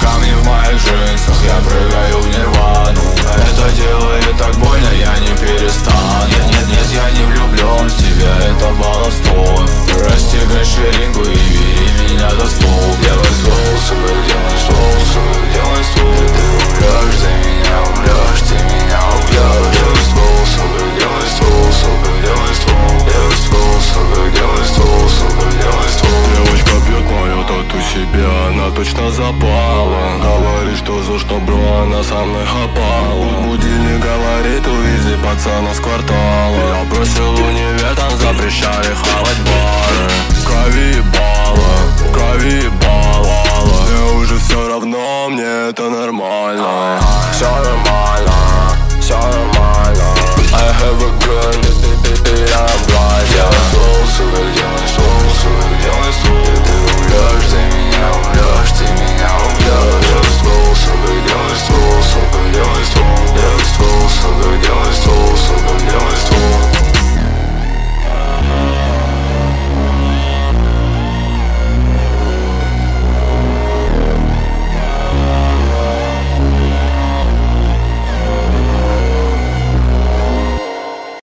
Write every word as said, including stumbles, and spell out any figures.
камни в моих джинсах, я прыгаю в нирвану. Это делает так больно, я не перестану. Нет, нет, нет, я не влюблен в тебя, это баловство. Расстегай ширинку и бери меня до стол. Делай ствол, сука, делай ствол, сука, делай ствол. Ты умрешь, ты меня умрешь, ты меня убьешь. Делай ствол, сука, делай ствол, сука, делай ствол. Делай ствол, сука, делай ствол, сука, делай ствол. Девочка бьет мою тату себе, она точно запала. Говорит, что за что, бро, она со мной хапала. Будильник говорит, увези пацана с квартала. Я бросил универ, там запрещали хавать бары. Крови ебало, крови ебало.